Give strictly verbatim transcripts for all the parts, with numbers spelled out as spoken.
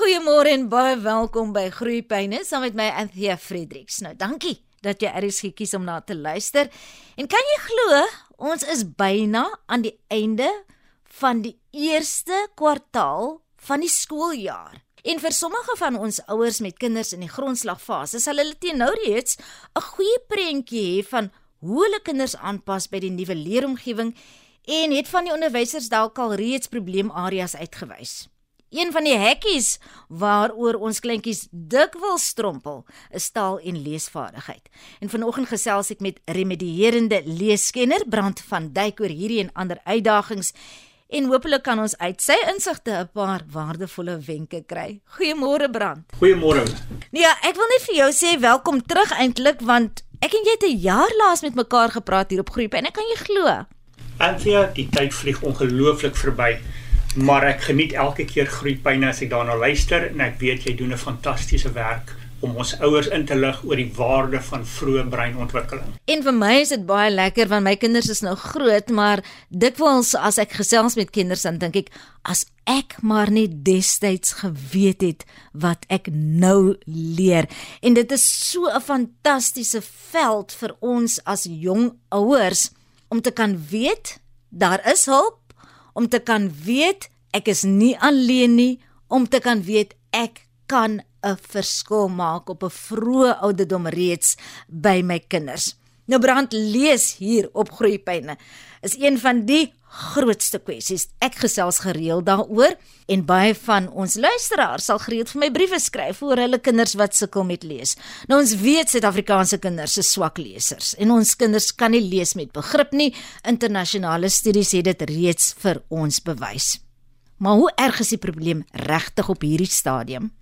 Goeiemôre en baie welkom by Groeipyne saam met my Anthea Fredericks. Nou, dankie dat jy R S G kies om na te luister. En kan jy glo, ons is byna aan die einde van die eerste kwartaal van die skooljaar. En vir sommige van ons ouers met kinders in die grondslagfase sal hulle teen nou reeds 'n goeie prentjie hê van hoe hulle kinders aanpas by die nuwe leeromgewing en het van die onderwysers dalk al reeds probleemareas uitgewys. Een van die hekkies waaroor ons kleintjies dikwels strompel, is taal- en leesvaardigheid. En vanoggend gesels ek met remedierende leeskenner Brand van Dijk oor hierdie en ander uitdagings en hopelik kan ons uit sy insigte 'n paar waardevolle wenke kry. Goeiemôre Brand. Goeiemôre. Ja, ek wil net vir jou sê welkom terug eintlik, want ek en jy het 'n jaar laas met mekaar gepraat hier op Groeipyne. En kan jy glo? Anthea, die tyd vlieg ongelooflik verby. Maar ek geniet elke keer Groeipyne as ek daarna luister en ek weet jy doen 'n fantastiese werk om ons ouers in te lig oor die waarde van vroeë breinontwikkeling. En vir my is dit baie lekker want my kinders is nou groot, maar dikwels as ek gesels met kinders dan dink ek, as ek maar net destyds geweet het wat ek nou leer. En dit is so 'n fantastiese veld vir ons as jong ouers om te kan weet daar is hulp, om te kan weet, ek is nie alleen nie, om te kan weet, ek kan 'n verskil maak op 'n vroeë ouderdom reeds by my kinders. Nou Brand, lees hier op Groeipyne is een van die grootste kwessies. Ek gesels gereeld daaroor en baie van ons luisteraars sal gereeld vir my briewe skryf oor hulle kinders wat sukkel met lees. Nou ons weet Suid-Afrikaanse kinders is swak lesers en ons kinders kan nie lees met begrip nie. Internasionale studies het dit reeds vir ons bewys. Maar hoe erg is die probleem regtig op hierdie stadium?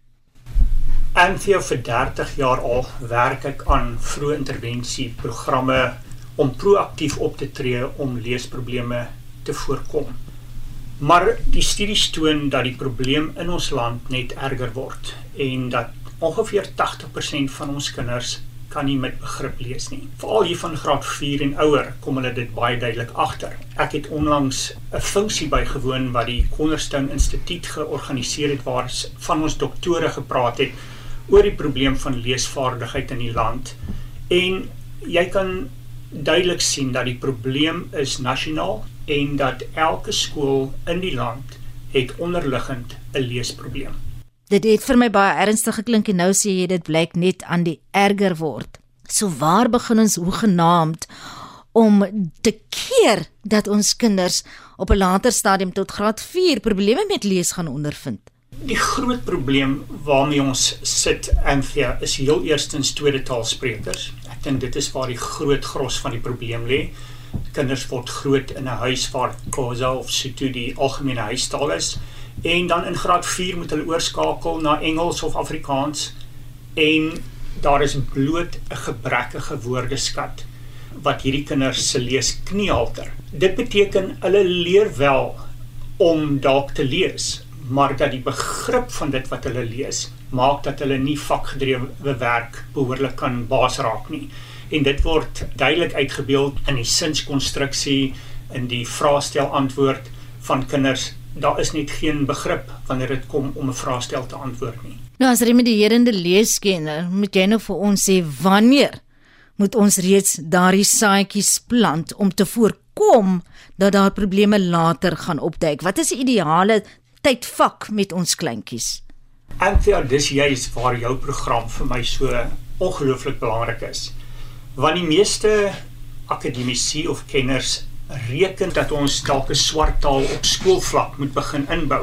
Anthea, vir dertig jaar al werk ek aan vroeë intervensieprogramme om proaktief op te tree om leesprobleme te voorkom. Maar die studies toon dat die probleem in ons land net erger word en dat ongeveer tagtig persent van ons kinders kan nie met begrip lees nie. Veral hier van graad vier en ouer kom hulle dit baie duidelik agter. Ek het onlangs 'n funksie bygewoon wat die Cornerstone Instituut georganiseer het waar van ons doktore gepraat het oor die probleem van leesvaardigheid in die land. En jy kan duidelik sien dat die probleem is nasionaal en dat elke skool in die land het onderliggend 'n leesprobleem. Dit het vir my baie ernstig geklink en nou sê jy dit blyk net aan die erger word. So waar begin ons hoegenaamd om te keer dat ons kinders op 'n later stadium tot graad vier probleme met lees gaan ondervind? Die groot probleem waarmee ons sit, Anthea, is heel eerstens tweede taalsprekers. Ek dink dit is waar die groot gros van die probleem lê. Kinders word groot in 'n huis waar Xhosa of Sotho die algemene huistaal is, en dan in graad vier moet hulle oorskakel na Engels of Afrikaans, en daar is bloot 'n gebrekkige woordeskat wat hierdie kinders se lees kniehalter. Dit beteken hulle leer wel om dalk te lees, maar dat die begrip van dit wat hulle lees, maak dat hulle nie vakgedrewe werk behoorlik kan baas raak nie. En dit word duidelik uitgebeeld in die sinskonstruksie, in die vraestel antwoord van kinders. Daar is net geen begrip wanneer dit kom om 'n vraestel te antwoord nie. Nou as remedierende leeskenner, moet jy nou vir ons sê, wanneer moet ons reeds daardie saadjies plant om te voorkom dat daar probleme later gaan opduik? Wat is die ideale tydvak met ons kleintjies? Anthea, dis juist waar jou program vir my so ongelooflik belangrik is. Want die meeste akademici of kenners reken dat ons dalk 'n swart taal op skoolvlak moet begin inbou.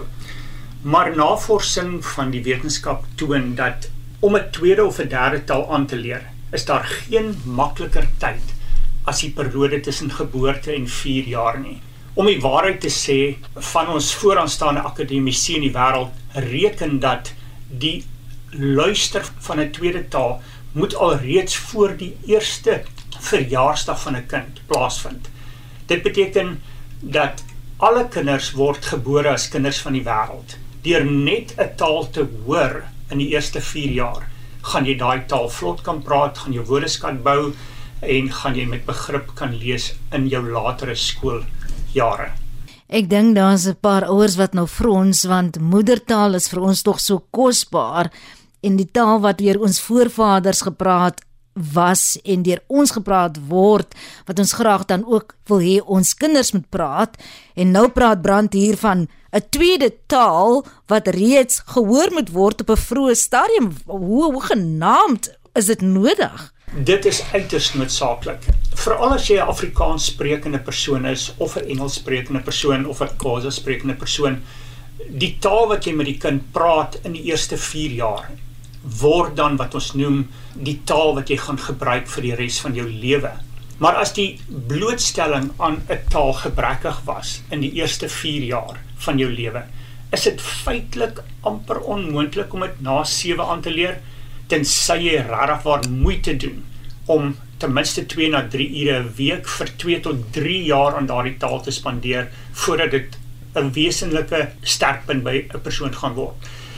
Maar navorsing van die wetenskap toon dat om 'n tweede of 'n derde taal aan te leer, is daar geen makliker tyd as die periode tussen geboorte en vier jaar nie. Om die waarheid te sê, van ons vooraanstaande akademici in die wêreld reken dat die luister van 'n tweede taal moet alreeds voor die eerste verjaarsdag van 'n kind plaasvind. Dit beteken dat alle kinders word gebore as kinders van die wêreld. Deur net 'n taal te hoor in die eerste vier jaar, gaan jy daai taal vlot kan praat, gaan jou woordeskat bou en gaan jy met begrip kan lees in jou latere skooljare. Ek dink daar's 'n paar ouers wat nou frons, want moedertaal is vir ons tog so kosbaar en die taal wat deur ons voorvaders gepraat was en deur ons gepraat word, wat ons graag dan ook wil hê ons kinders moet praat. En nou praat Brand hier van 'n tweede taal wat reeds gehoor moet word op 'n vroeë stadium. Hoe, hoe genaamd is dit nodig? Dit is uiters noodsaaklik. Veral as jy 'n Afrikaans sprekende persoon is, of 'n Engels sprekende persoon, of 'n Xhosa sprekende persoon, die taal wat jy met die kind praat in die eerste vier jaar, word dan wat ons noem die taal wat jy gaan gebruik vir die res van jou lewe. Maar as die blootstelling aan 'n taal gebrekkig was in die eerste vier jaar van jou lewe, is dit feitelik amper onmoontlik om dit na sewe aan te leer, tensy jy regtig waar moeite doen om ten minste twee na drie ure 'n week vir twee tot drie jaar aan daardie taal te spandeer voordat dit 'n wesenlike sterkpunt by 'n persoon gaan word.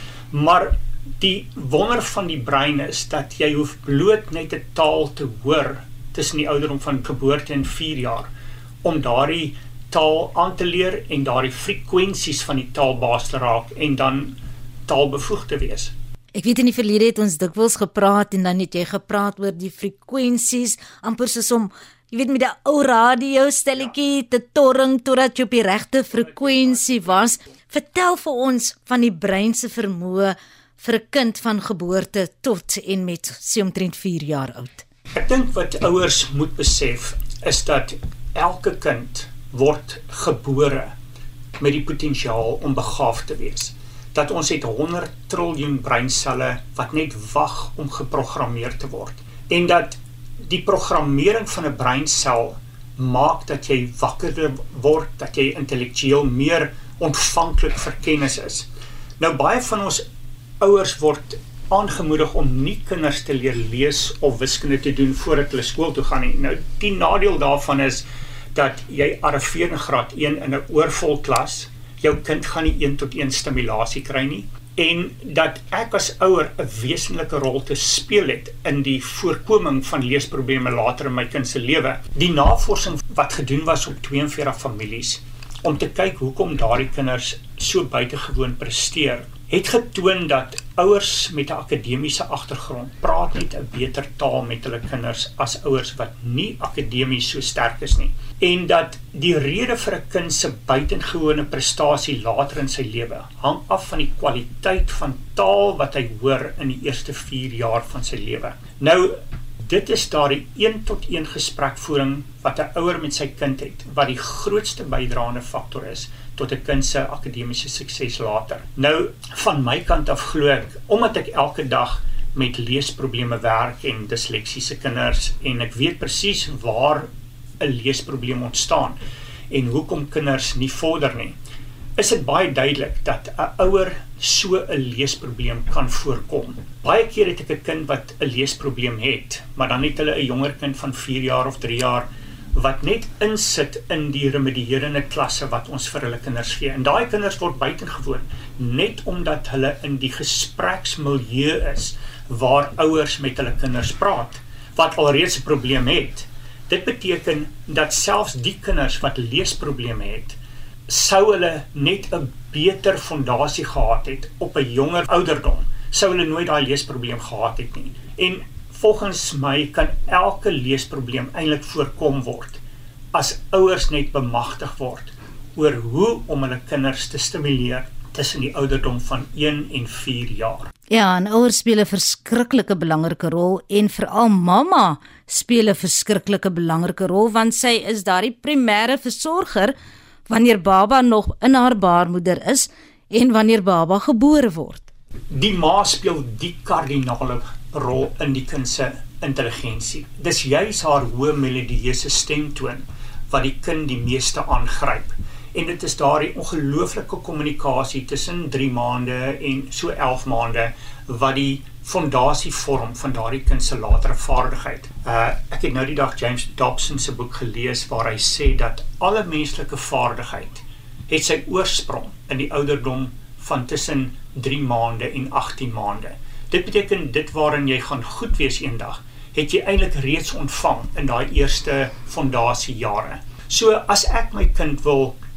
Maar die wonder van die brein is dat jy hoef bloot net 'n taal te hoor tussen die ouderdom van geboorte en vier jaar om daardie taal aan te leer en daardie frekwensies van die taal baas te raak en dan taalbevoegd te wees. Ek weet in die verlede het ons dikwels gepraat en dan het jy gepraat oor die frekwensies, amper soos om, jy weet, met 'n ou radiostelletjie te torring totdat jy op die regte frekwensie was. Vertel vir ons van die brein se vermoë vir 'n kind van geboorte tot en met sê omtrent vier jaar oud. Ek dink wat ouers moet besef is dat elke kind word gebore met die potensiaal om begaafd te wees. Dat ons het honderd triljoen breinselle wat net wag om geprogrammeer te word. En dat die programmering van 'n breinsel maak dat jy wakkerder word, dat jy intellektueel meer ontvanklik vir kennis is. Nou baie van ons ouers word aangemoedig om nie kinders te leer lees of wiskunde te doen voordat hulle skool toe gaan nie. Nou die nadeel daarvan is dat jy arriveer in graad een in 'n oorvol klas. Jou kind gaan nie een tot een stimulasie kry nie, en dat ek as ouer 'n wesenlike rol te speel het in die voorkoming van leesprobleme later in my kind se lewe. Die navorsing wat gedoen was op twee en veertig families, om te kyk hoekom daardie kinders so buitengewoon presteer, het getoon dat ouers met 'n akademiese agtergrond praat net 'n beter taal met hulle kinders as ouers wat nie akademies so sterk is nie. En dat die rede vir 'n kind se buitengewone prestasie later in sy lewe hang af van die kwaliteit van taal wat hy hoor in die eerste vier jaar van sy lewe. Nou, dit is daardie een tot een gesprekvoering wat 'n ouer met sy kind het, wat die grootste bydraende faktor is tot 'n kind se akademiese sukses later. Nou, van my kant af glo ek, omdat ek elke dag met leesprobleme werk en disleksiese kinders, en ek weet presies waar 'n leesprobleem ontstaan en hoekom kinders nie vorder nie, is dit baie duidelik dat 'n ouer so 'n leesprobleem kan voorkom. Baie keer het ek 'n kind wat 'n leesprobleem het, maar dan het hulle 'n jonger kind van vier jaar of drie jaar wat net insit in die remedierende klasse wat ons vir hulle kinders gee. En daai kinders word buitengewoon, net omdat hulle in die gespreksmilieu is waar ouers met hulle kinders praat, wat alreeds 'n probleem het. Dit beteken dat selfs die kinders wat leesprobleme het, sou hulle net 'n beter fondasie gehad het op 'n jonger ouderdom, sou hulle nooit daai leesprobleem gehad het nie. En volgens my kan elke leesprobleem eintlik voorkom word as ouers net bemagtig word oor hoe om hulle kinders te stimuleer tussen die ouderdom van een en vier jaar. Ja, en ouers speel 'n verskriklike belangrike rol, en veral mamma speel 'n verskriklike belangrike rol, want sy is daardie primêre versorger wanneer baba nog in haar baarmoeder is en wanneer baba gebore word. Die ma speel die kardinale rol in die kind se intelligensie. Dis juis haar hoë melodieuse stemtoon wat die kind die meeste aangryp. En dit is daardie ongelooflike kommunikasie tussen drie maande en so elf maande wat die fondasie vorm van daardie kind se latere vaardigheid. Uh, ek het nou die dag James Dobson se boek gelees waar hy sê dat alle menslike vaardigheid het sy oorsprong in die ouderdom van tussen drie maande en agttien maande. Dit beteken dit waarin jy gaan goed wees eendag, het jy eintlik reeds ontvang in daai eerste fondasiejare. So as ek my kind wil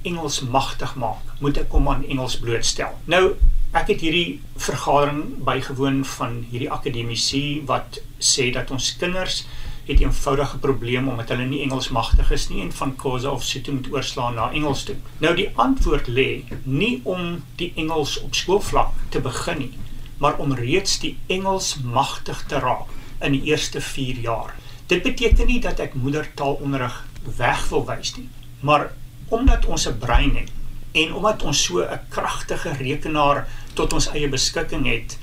Engels magtig maak, moet ek hom aan Engels blootstel. Nou, ek het hierdie vergadering bygewoon van hierdie akademici wat sê dat ons kinders het 'n eenvoudige probleem omdat hulle nie Engels magtig is nie en van Khoza of Sotho moet oorslaan na Engels toe. Nou die antwoord lê nie om die Engels op skoolvlak te begin nie, maar om reeds die Engels magtig te raak in die eerste vier jaar. Dit beteken nie dat ek moedertaalonderrig weg wil wys nie, maar omdat ons 'n brein het en omdat ons so 'n kragtige rekenaar tot ons eie beskikking het,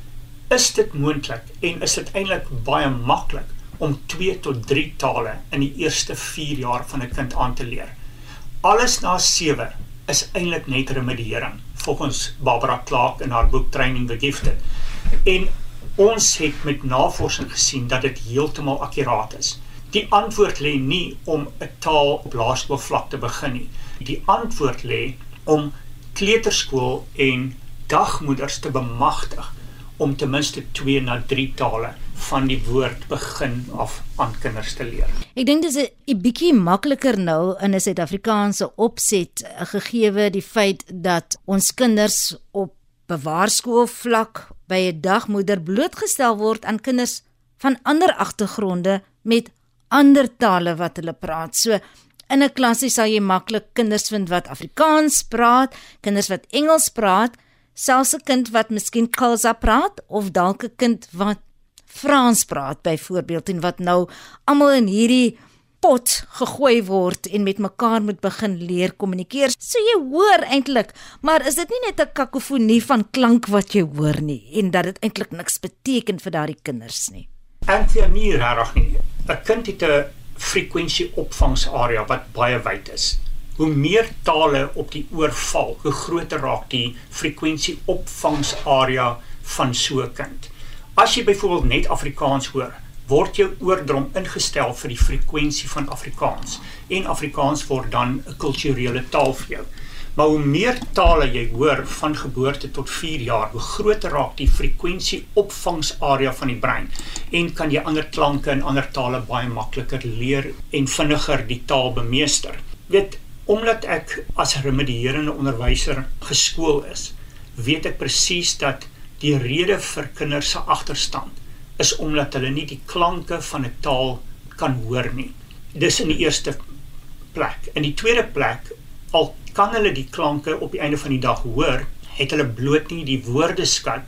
is dit moontlik en is dit eintlik baie maklik om twee tot drie tale in die eerste vier jaar van 'n kind aan te leer. Alles na sewe is eintlik net remediering, volgens Barbara Clark in haar boek Training the Gifted. En ons het met navorsing gesien dat dit heeltemal akkuraat is. Die antwoord lê nie om 'n taal op laerskoolvlak te begin nie. Die antwoord lê om kleuterskool en dagmoeders te bemagtig om ten minste twee na drie tale van die woord begin af aan kinders te leer. Ek dink dis 'n bietjie makliker nou in 'n Suid-Afrikaanse opset, gegeewe die feit dat ons kinders op bewaarskoolvlak by 'n dagmoeder blootgestel word aan kinders van ander agtergronde met ander tale wat hulle praat. So in 'n klasie sal jy maklik kinders vind wat Afrikaans praat, kinders wat Engels praat, selfs 'n kind wat miskien Khoza praat of dalk 'n kind wat Frans praat byvoorbeeld en wat nou almal in hierdie pot gegooi word en met mekaar moet begin leer kommunikeer. So jy hoor eintlik, maar is dit nie net 'n kakofonie van klank wat jy hoor nie en dat dit eintlik niks beteken vir daardie kinders nie? En vir nie regtig nie. 'n Kind het 'n frekwensie opvangsarea wat baie wyd is. Hoe meer tale op die oor val, hoe groter raak die frekwensie opvangsarea van so 'n kind. As jy byvoorbeeld net Afrikaans hoor, word jou oordrom ingestel vir die frekwensie van Afrikaans en Afrikaans word dan 'n kulturele taal vir jou. Maar hoe meer tale jy hoor van geboorte tot vier jaar, hoe groter raak die frekwensie opvangsarea van die brein en kan jy ander klanke en ander tale baie makliker leer en vinniger die taal bemeester. Weet, omdat ek as remedierende onderwyser geskool is, weet ek presies dat die rede vir kinders se agterstand is omdat hulle nie die klanke van 'n taal kan hoor nie. Dis in die eerste plek. In die tweede plek, al kan hulle die klanke op die einde van die dag hoor, het hulle bloot nie die woordeskat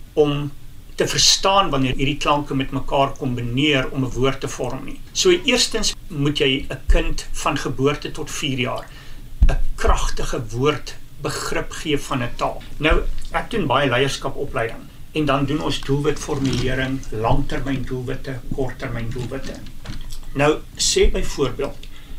om te verstaan wanneer hierdie klanke met mekaar kombineer om 'n woord te vorm nie. So eerstens moet jy 'n kind van geboorte tot vier jaar 'n kragtige woordbegrip gee van 'n taal. Nou, ek doen baie leierskapopleiding en dan doen ons doelwitformulering, langtermyndoelwitte, korttermyndoelwitte. Nou, sê byvoorbeeld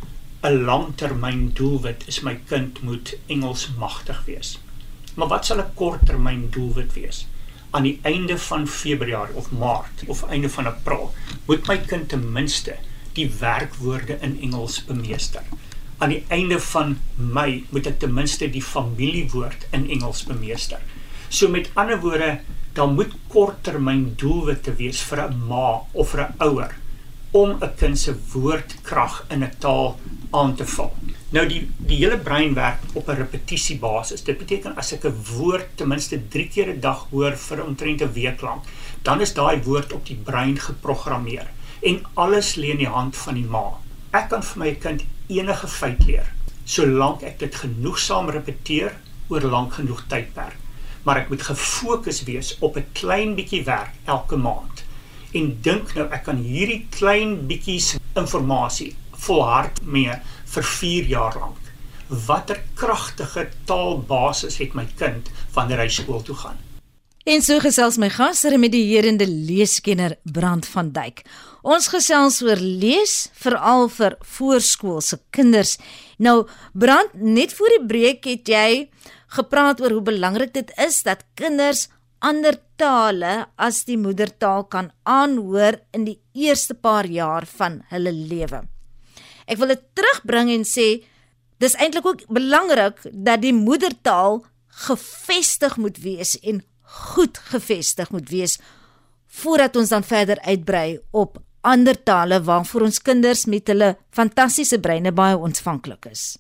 'n langtermyndoelwit is my kind moet Engels magtig wees. Maar wat sal 'n korttermyndoelwit wees? Aan die einde van Februarie of Maart of einde van April moet my kind ten minste die werkwoorde in Engels bemeester. Aan die einde van Mei moet ek ten minste die familiewoord in Engels bemeester. So met ander woorde, dan moet korttermyndoelwitte wees vir 'n ma of vir 'n ouer om 'n kind se woordkrag in 'n taal aan te val. Nou die, die hele brein werk op 'n repetisiebasis. Dit beteken as ek 'n woord ten minste drie keer 'n dag hoor vir omtrent 'n week lank, dan is daai woord op die brein geprogrammeer. En alles lê in die hand van die ma. Ek kan vir my kind enige feit leer, solank ek dit genoegsaam repeteer oor lank genoeg tydperk. Maar ek moet gefokus wees op 'n klein bietjie werk elke maand. En dink nou, ek kan hierdie klein bietjies inligting volhard mee vir vier jaar lank. Watter kragtige taalbasis het my kind wanneer hy skool toe gaan? En so gesels my gas, remedierende leeskenner Brand van Dijk. Ons gesels oor lees, veral vir voorskoolse kinders. Nou, Brand, net voor die breek het jy gepraat oor hoe belangrik dit is dat kinders ander tale as die moedertaal kan aanhoor in die eerste paar jaar van hulle lewe. Ek wil dit terugbring en sê, dis eintlik ook belangrik dat die moedertaal gevestig moet wees en goed gevestig moet wees, voordat ons dan verder uitbrei op ander tale waarvoor ons kinders met hulle fantastiese breine baie ontvanklik is.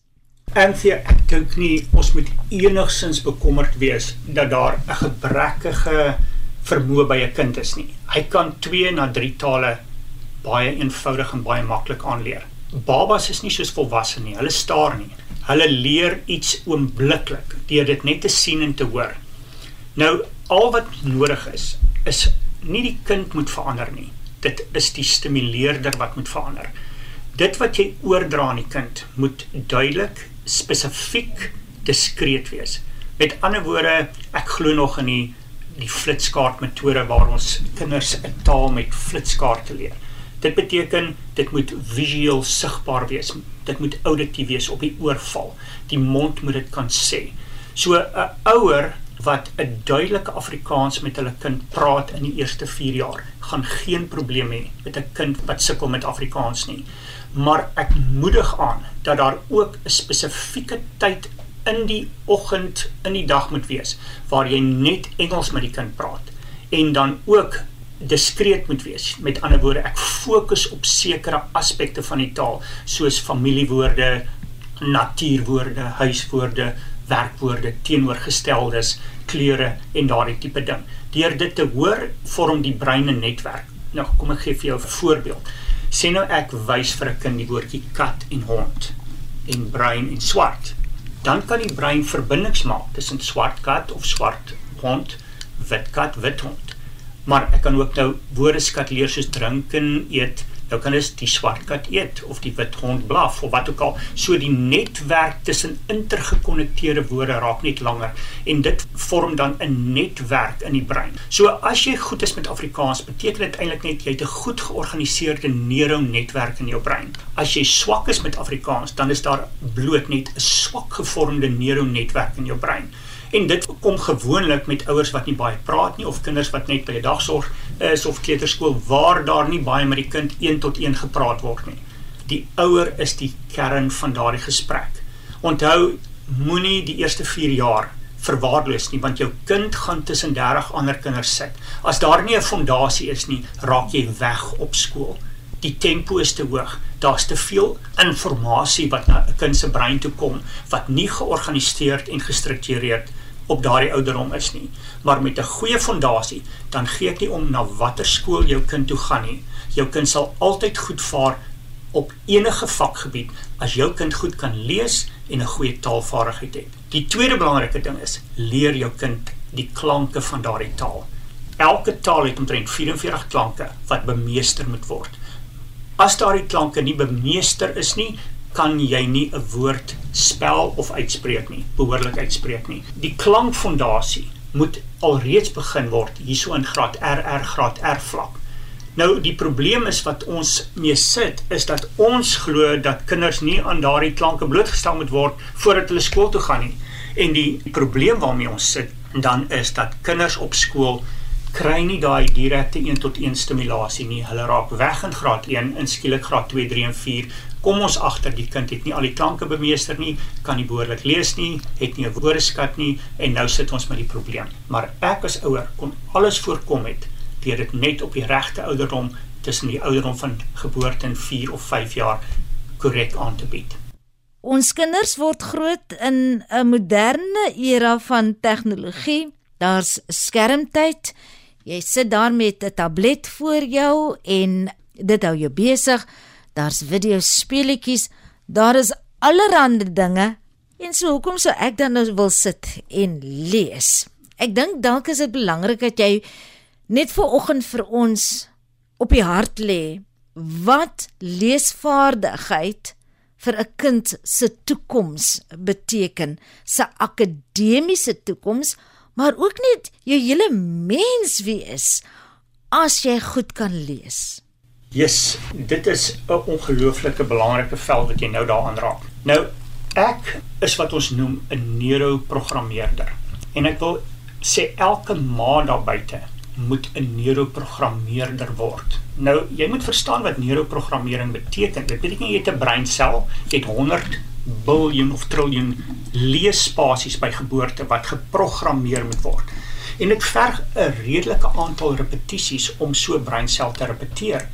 Anthea, ek dink nie ons moet enigstens bekommerd wees dat daar 'n gebrekkige vermoë by 'n kind is nie. Hy kan twee na drie tale baie eenvoudig en baie maklik aanleer. Babas is nie soos volwasse nie, hulle staar nie. Hulle leer iets oombliklik deur dit net te sien en te hoor. Nou, al wat nodig is, is nie die kind moet verander nie. Dit is die stimuleerder wat moet verander. Dit wat jy oordra aan die kind moet duidelik, spesifiek, diskreet wees. Met ander woorde, ek glo nog in die, die flitskaart metode waar ons kinders 'n taal met flitskaarte leer. Dit beteken, dit moet visueel sigbaar wees, dit moet auditief wees, op die oor val. Die mond moet dit kan sê. So 'n ouer wat 'n duidelike Afrikaans met hulle kind praat in die eerste vier jaar, gaan geen probleem hê met 'n kind wat sukkel met Afrikaans nie. Maar ek moedig aan dat daar ook 'n spesifieke tyd in die oggend, in die dag moet wees, waar jy net Engels met die kind praat, en dan ook diskreet moet wees. Met ander woorde, ek fokus op sekere aspekte van die taal, soos familiewoorde, natuurwoorde, huiswoorde, werkwoorde, teenoorgesteldes, kleure en daardie tipe ding. Deur dit te hoor, vorm die brein 'n netwerk. Nou, kom ek gee vir jou 'n voorbeeld. Sê nou ek wys vir 'n kind die woordjie kat en hond, en bruin en swart. Dan kan die brein verbindings maak tussen swart kat of swart hond, wit kat, wit hond. Maar ek kan ook nou woordeskat leer soos drink en eet. Nou kan dit die swart kat eet, of die wit hond blaf, of wat ook al. So die netwerk tussen intergekonnekteerde woorde raak net langer, en dit vorm dan 'n netwerk in die brein. So as jy goed is met Afrikaans, beteken dit eintlik net, jy het 'n goed georganiseerde neuronetwerk in jou brein. As jy swak is met Afrikaans, dan is daar bloot net 'n swak gevormde neuronetwerk in jou brein. En dit kom gewoonlik met ouers wat nie baie praat nie, of kinders wat net by 'n dagsorg is, of kleuterskool, waar daar nie baie met die kind een tot een gepraat word nie. Die ouer is die kern van daardie gesprek. Onthou, moenie die eerste vier jaar verwaarloos nie, want jou kind gaan tussen dertig ander kinders sit. As daar nie 'n fondasie is nie, raak jy weg op skool. Die tempo is te hoog, daar's te veel informasie wat na 'n kind se brein toe kom, wat nie georganiseerd en gestruktureerd op daardie ouderdom is nie. Maar met 'n goeie fondasie, dan gee ek nie om na watter skool jou kind toe gaan nie. Jou kind sal altyd goed vaar op enige vakgebied, as jou kind goed kan lees en 'n goeie taalvaardigheid het. Die tweede belangrike ding is, leer jou kind die klanke van daardie taal. Elke taal het omtrent vyf-en-veertig klanke wat bemeester moet word. As daardie klanke nie bemeester is nie, kan jy nie 'n woord spel of uitspreek nie, behoorlik uitspreek nie. Die klankfondasie moet alreeds begin word, hierso in graad R R, graad R vlak. Nou, die probleem is wat ons mee sit, is dat ons glo dat kinders nie aan daardie klanke blootgestel moet word voordat hulle skool toe gaan nie. En die probleem waarmee ons sit, dan is dat kinders op skool kry nie daai direkte een tot een stimulasie nie. Hulle raak weg in graad een, en skielik graad twee, drie en vier. Kom ons agter, die kind het nie al die klanke bemeester nie, kan nie behoorlik lees nie, het nie 'n woordeskat nie, en nou sit ons met die probleem. Maar ek as ouer kon alles voorkom het, deur dit net op die regte ouderdom, tussen die ouderdom van geboorte en vier of vyf jaar, korrek aan te bied. Ons kinders word groot in 'n moderne era van tegnologie. Daar's skermtyd. Jy sit daar met 'n tablet voor jou en dit hou jou besig. Daar's videospeletjies, daar is allerhande dinge. En so hoekom sou ek dan nou wil sit en lees? Ek dink dalk is dit belangrik dat jy net vanoggend vir ons op die hart lê wat leesvaardigheid vir 'n kind se toekoms beteken, sy akademiese toekoms, maar ook net jou hele mens wees as jy goed kan lees. Yes, dit is 'n ongelooflike belangrike veld wat jy nou daaraan raak. Nou, ek is wat ons noem 'n neuroprogrammeerder. En ek wil sê elke ma daar buite moet 'n neuroprogrammeerder word. Nou, jy moet verstaan wat neuroprogrammering beteken. Dit beteken jy het 'n breinsel, jy het honderd biljoen of triljoen leesspasies by geboorte wat geprogrammeer moet word. En dit verg 'n redelike aantal repetisies om so 'n breinsel te repeteer.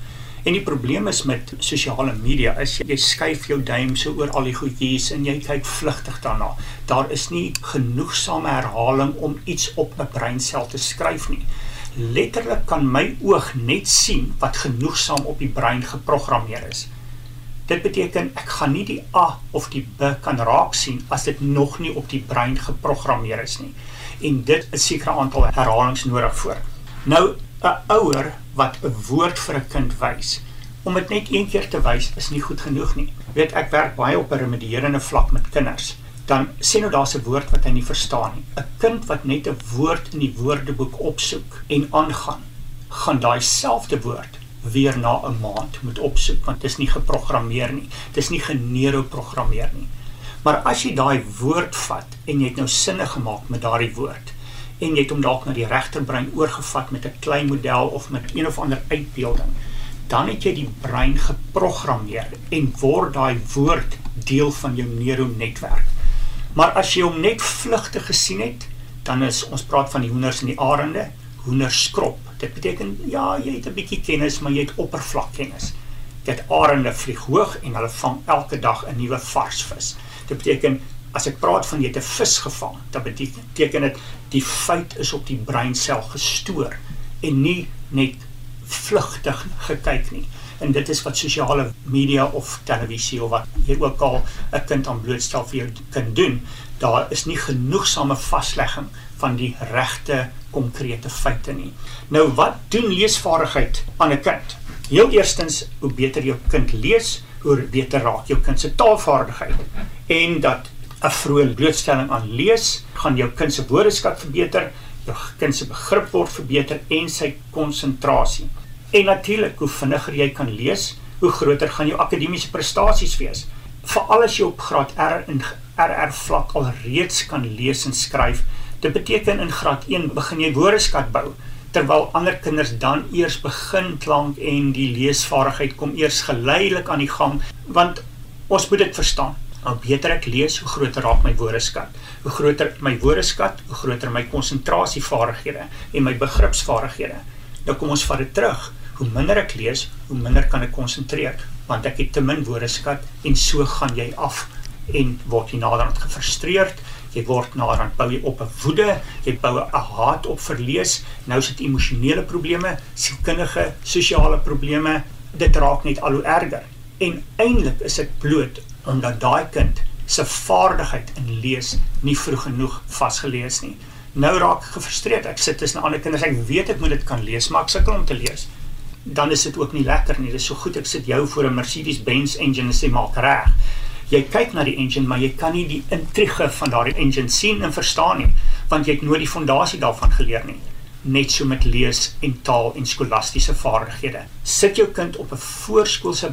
En die probleem is met sosiale media is jy skuif jou duim so oor al die goedjies en jy kyk vlugtig daarna. Daar is nie genoegsame herhaling om iets op 'n breinsel te skryf nie. Letterlik kan my oog net sien wat genoegsaam op die brein geprogrammeer is. Dit beteken ek gaan nie die A of die B kan raak sien as dit nog nie op die brein geprogrammeer is nie. En dit is sekere aantal herhalings nodig voor. Nou, 'n ouer wat 'n woord vir 'n kind wys, om dit net een keer te wys is nie goed genoeg nie. Weet, ek werk baie op 'n remedierende vlak met kinders. Dan sê nou daar's 'n woord wat hy nie verstaan nie. 'n Kind wat net 'n woord in die woordeboek opsoek en aangaan, gaan daai selfde woord weer na 'n maand moet opsoek, want dit is nie geprogrammeer nie. Dit is nie geneuroprogrammeer nie. Maar as jy daai woord vat en jy het nou sinne gemaak met daardie woord en jy het hom dalk na die regterbrein oorgevat met 'n klein model of met een of ander uitbeelding, dan het jy die brein geprogrammeer en word daai woord deel van jou neuronetwerk. Maar as jy hom net vlugtig gesien het, dan is, ons praat van die hoenders en die arende, hoenderskrop. Dit beteken, ja, jy het 'n bietjie kennis, maar jy het oppervlakkennis. Dit arende vlieg hoog en hulle vang elke dag 'n nuwe vars vis. Dit beteken, as ek praat van jy het 'n vis gevang, dan beteken dit, die feit is op die breinsel gestoor en nie net vlugtig gekyk nie. En dit is wat sosiale media of televisie of wat jy ook al 'n kind aan blootstel vir jou kind doen. Daar is nie genoegsame vaslegging van die regte konkrete feite nie. Nou, wat doen leesvaardigheid aan 'n kind? Heel eerstens, hoe beter jou kind lees, hoe beter raak jou kind se taalvaardigheid. En dat 'n vroeë blootstelling aan lees gaan jou kind se woordeskat verbeter, jou kind se begrip word verbeter en sy konsentrasie. En natuurlik, hoe vinniger jy kan lees, hoe groter gaan jou akademiese prestasies wees. Veral as jy op graad R en R R vlak al reeds kan lees en skryf, dit beteken in graad een begin jy woordeskat bou, terwyl ander kinders dan eers begin klank en die leesvaardigheid kom eers geleidelik aan die gang, want ons moet dit verstaan. Hoe beter ek lees, hoe groter raak my woordeskat. Hoe groter my woordeskat, hoe groter my konsentrasievaardighede en my begripsvaardighede. Nou kom ons vat dit terug. Hoe minder ek lees, hoe minder kan ek konsentreer, want ek het te min woordeskat en so gaan jy af en word jy naderhand gefrustreerd, jy word naderhand bou jy op 'n woede, jy bou 'n haat op vir lees, nou is dit emosionele probleme, sielkundige, sosiale probleme, dit raak net al hoe erger. En eintlik is dit bloot omdat daai kind se vaardigheid in lees nie vroeg genoeg vasgelees nie. Nou raak ek gefrustreerd, ek sit tussen ander kinders, ek weet ek moet dit kan lees, maar ek sukkel om te lees. Dan is dit ook nie lekker nie, dit is so goed, ek sit jou voor 'n Mercedes-Benz engine en sê, maak reg. Jy kyk na die engine, maar jy kan nie die intrige van daardie engine sien en verstaan nie, want jy het nooit die fondasie daarvan geleer nie. Net so met lees en taal en skolastiese vaardighede. Sit jou kind op 'n voorskoolse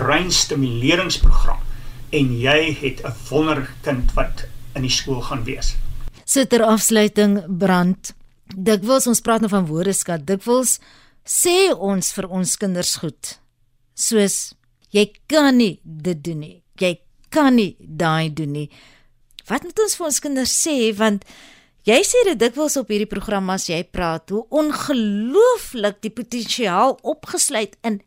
breinstimuleringsprogram en jy het 'n wonderkind wat in die skool gaan wees. So ter afsluiting, Brand, dikwels, ons praat nou van woordeskat, dikwels sê ons vir ons kinders goed, soos, jy kan nie dit doen nie, jy kan nie daai doen nie. Wat moet ons vir ons kinders sê, want jy sê dit dikwels op hierdie program as jy praat, hoe ongelooflik die potensiaal opgesluit in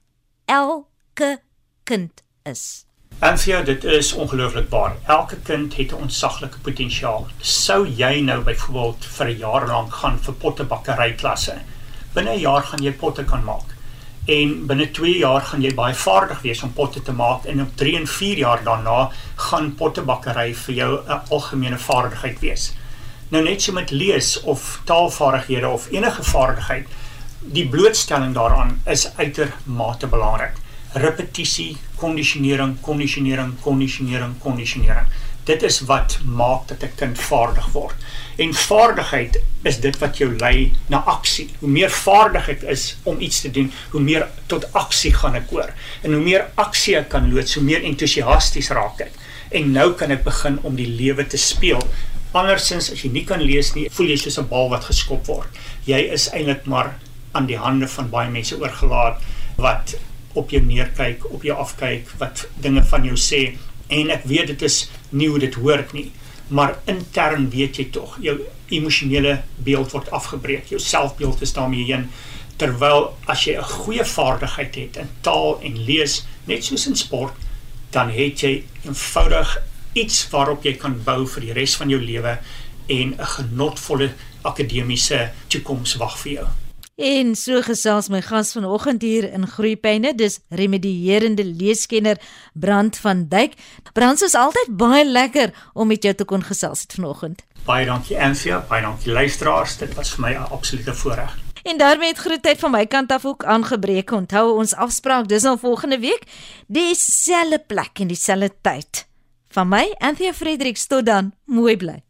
elke kind is. En vir jou, dit is ongelooflik waar. Elke kind het 'n ontsaglike potensiaal. Sou jy nou byvoorbeeld vir 'n jaar lank gaan vir pottebakkeryklasse, binne 'n jaar gaan jy potte kan maak. En binne twee jaar gaan jy baie vaardig wees om potte te maak en op drie en vier jaar daarna gaan pottebakkery vir jou 'n algemene vaardigheid wees. Nou net so met lees of taalvaardighede of enige vaardigheid, die blootstelling daaraan is uitermate belangrik. Repetisie, kondisionering, kondisionering, kondisionering, kondisionering. Dit is wat maak dat 'n kind vaardig word. En vaardigheid is dit wat jou lei na aksie. Hoe meer vaardig ek is om iets te doen, hoe meer tot aksie gaan ek oor. En hoe meer aksie ek kan loods, hoe meer entoesiasties raak ek. En nou kan ek begin om die lewe te speel. Andersins, as jy nie kan lees nie, voel jy soos 'n bal wat geskop word. Jy is eintlik maar aan die hande van baie mense oorgelaat, wat op jou neerkyk, op jou afkyk, wat dinge van jou sê, en ek weet dit is nie hoe dit hoort nie, maar intern weet jy tog, jou emosionele beeld word afgebreek, jou selfbeeld is daarmee heen, terwyl as jy 'n goeie vaardigheid het in taal en lees, net soos in sport, dan het jy eenvoudig iets waarop jy kan bou vir die res van jou lewe en 'n genotvolle akademiese toekoms wag vir jou. En so gesels my gas vanoggend hier in Groeipyne, dis remedierende leeskenner Brand van Dyk. Brand, soos altyd baie lekker om met jou te kon gesels het vanoggend. Baie dankie Anthea, baie dankie luisteraars, dit was vir my 'n absolute voorreg. En daarmee het groetheid van my kant af ook aangebreek. Onthou ons afspraak, dis al volgende week, dieselfde plek en dieselfde tyd. Van my, Anthea Fredericks, tot dan, mooi bly.